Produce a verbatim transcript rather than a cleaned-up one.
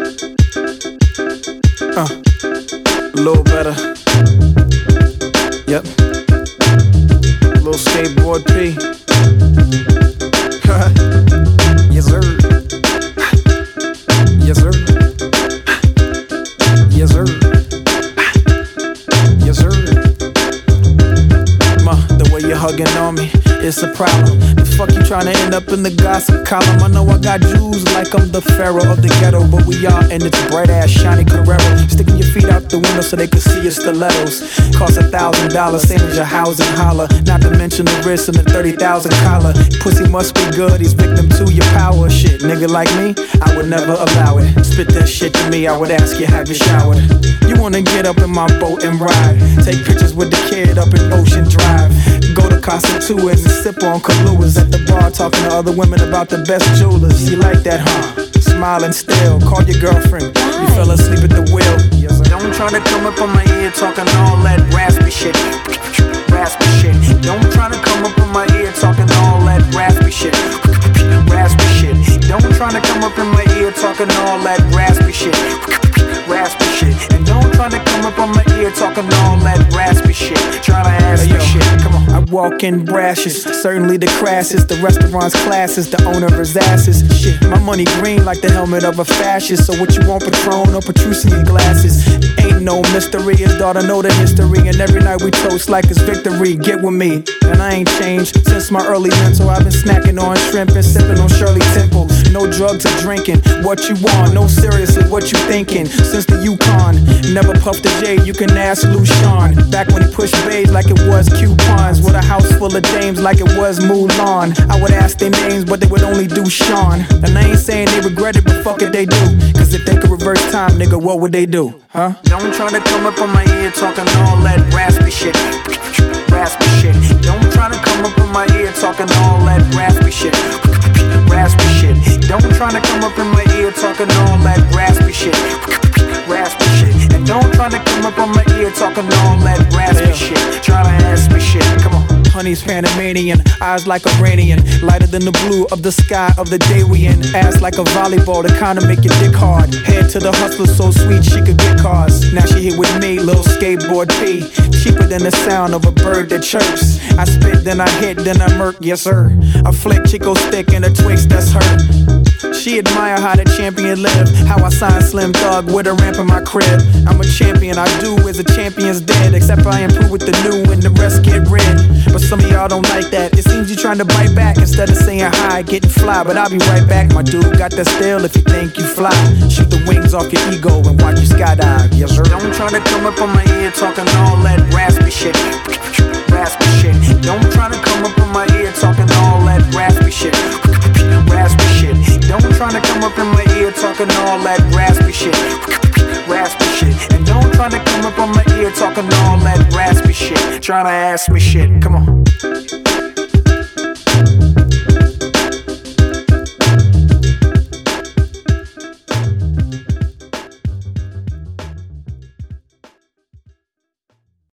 Uh, a little better. Yep. Little skateboard P. Yes, sir. Yes, sir. Yes, sir. Yes, sir. Ma, the way you're hugging on me, it's a problem. The fuck you trying to end up in the gossip column? I know I got Jews like I'm the pharaoh of the ghetto, but we are in its bright ass shiny Carrero. Sticking your feet out the window so they can see your stilettos. Cost a thousand dollars, same as your house and holler. Not to mention the wrist and the thirty thousand collar. Pussy must be good, he's victim to your power. Shit, nigga like me, I would never allow it. Spit that shit to me, I would ask you, have you showered? You wanna get up in my boat and ride? Take pictures with the kid up in Ocean Drive. Go to Casa Tuas and sip on Kahlúas at the bar, talking to other women about the best jewelers. You like that, huh? Smiling still, call your girlfriend. You fell asleep at the wheel. Yes, don't try to come up on my ear talking all that raspy shit. Raspy shit. Don't try to come up on my ear talking all that raspy shit. Raspy shit. Don't try to come up in my ear talking all that raspy shit. Raspy shit. And don't try to come up on my ear talking all that raspy shit. Try to ask me shit. Come on. I walk in brashes, certainly the crassest. The restaurant's classes, the owner is asses. Shit, my money green like the helmet of a fascist. So what you want, Patron or Petrus in your glasses? Ain't no mystery, his daughter know the history. And every night we toast like it's victory. Get with me, and I ain't changed since my early mental. I've been snacking on shrimp and sipping on Shirley Temple. No drugs or drinking, what you want? No, seriously, what you thinking? Since the Yukon, never puffed a J, you can ask Lucian. Back when he pushed babes like it was coupons. With a house full of dames like it was Mulan. I would ask their names, but they would only do Sean. And I ain't saying they regret it, but fuck it, they do. Cause if they could reverse time, nigga, what would they do? Huh? Don't try to come up on my ear talking all that raspy shit. Raspy shit. Don't try to come up on my ear talking all that raspy shit. Raspy shit. Don't try to come up in my ear talking all that raspy shit. Raspy shit. And don't try to come up on my ear talking all that raspy shit. Try to ask me shit. Come on. Honey's Panamanian, eyes like Iranian, lighter than the blue of the sky of the day we in. Ass like a volleyball, the kind of make your dick hard. Head to the hustler so sweet she could get cars. Now she here with me, little skateboard P. Cheaper than the sound of a bird that chirps. I spit, then I hit, then I murk, yes sir. I flick Chico stick and a Twix, that's her. She admire how the champion live. How I sign Slim Thug with a ramp in my crib. I'm a champion, I do as a champion's dead. Except I improve with the new and the rest get red. But some of y'all don't like that. It seems you're trying to bite back instead of saying hi, getting fly. But I'll be right back, my dude. Got that style if you think you fly. Shoot the wings off your ego and watch you skydive. Yes sir. Don't try to come up on my ear talking all that raspy shit. Raspy shit. Don't try to come up on my ear talking all that raspy shit. Raspy shit. Don't try to come up in my ear talking all that raspy shit. Raspy shit. And don't try to come up on my ear talking all that raspy shit. Try to ask me shit. Come on.